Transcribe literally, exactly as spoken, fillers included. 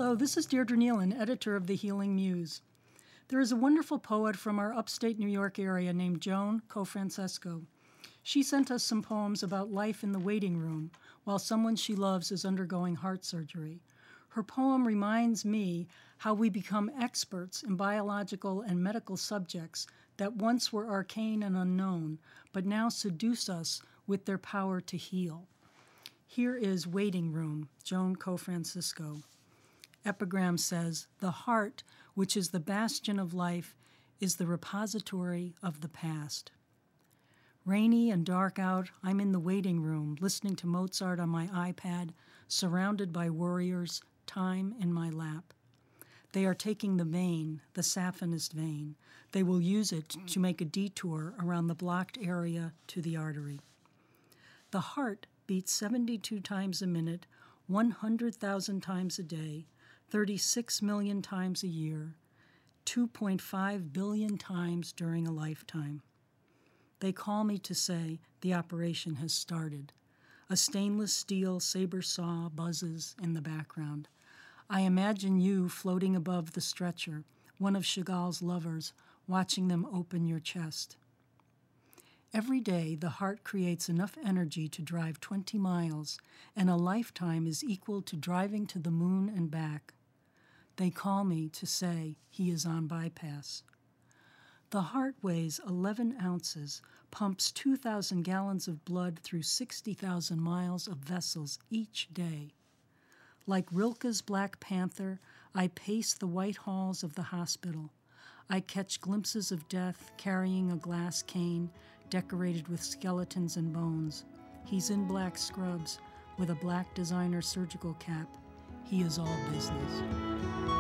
Hello, this is Deirdre Nealon, editor of The Healing Muse. There is a wonderful poet from our upstate New York area named Joan Cofrancesco. She sent us some poems about life in the waiting room while someone she loves is undergoing heart surgery. Her poem reminds me how we become experts in biological and medical subjects that once were arcane and unknown, but now seduce us with their power to heal. Here is Waiting Room, Joan Cofrancesco. Epigram says, "The heart, which is the bastion of life, is the repository of the past." Rainy and dark out, I'm in the waiting room, listening to Mozart on my iPad, surrounded by warriors, time in my lap. They are taking the vein, the saphenous vein. They will use it to make a detour around the blocked area to the artery. The heart beats seventy-two times a minute, one hundred thousand times a day, thirty-six million times a year, two point five billion times during a lifetime. They call me to say the operation has started. A stainless steel saber saw buzzes in the background. I imagine you floating above the stretcher, one of Chagall's lovers, watching them open your chest. Every day, the heart creates enough energy to drive twenty miles, and a lifetime is equal to driving to the moon and back. They call me to say he is on bypass. The heart weighs eleven ounces, pumps two thousand gallons of blood through sixty thousand miles of vessels each day. Like Rilke's Black Panther, I pace the white halls of the hospital. I catch glimpses of death carrying a glass cane decorated with skeletons and bones. He's in black scrubs with a black designer surgical cap. He is all business.